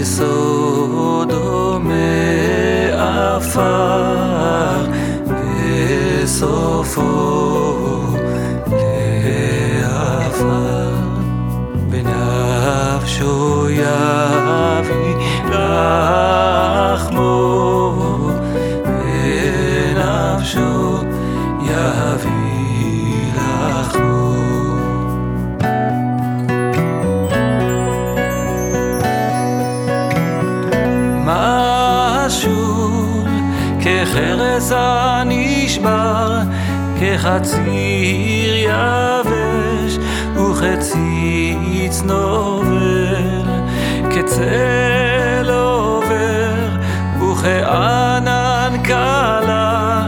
יסודו מעפר וסופו לעפר בנפשו יביא לחמו בנפשו יביא לחמו משול כחרס הנשבר כחציר יבש וכציץ נובל כצל עובר וכענן קלה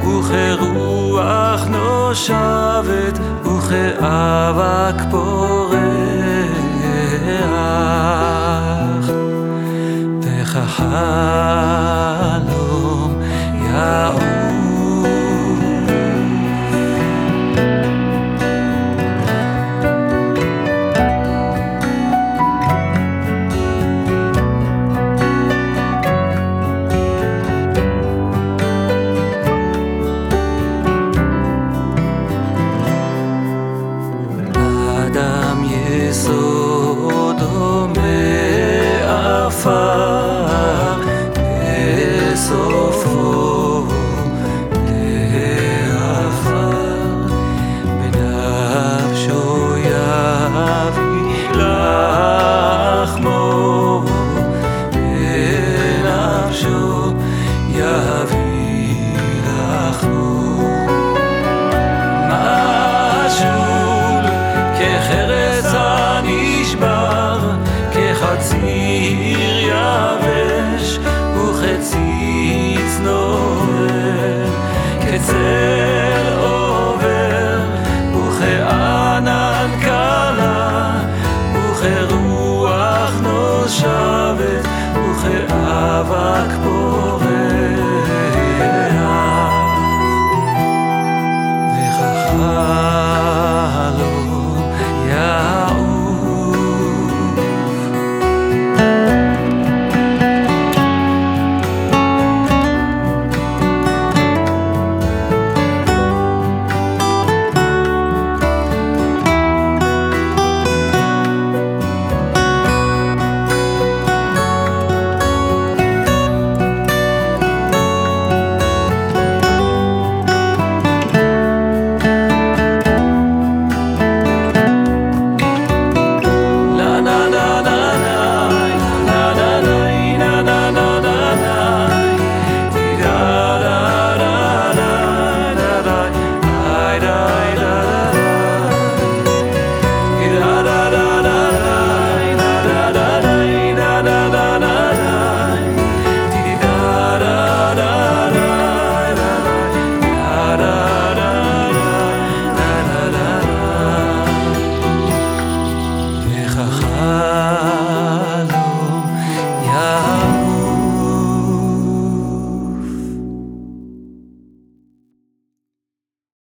וכרוח נושבת וכאבק פורח וכחלום יעוף אדם יסודו מעפר וסופו לעפר בנפשו יביא לחמו בנפשו יביא לחמו משול כחרס הנשבר כחציר יבש וכציץ נובל כצל עובר וכענן קלה וכרוח נושבת וכאבק פורח וכחלום יעוף חכם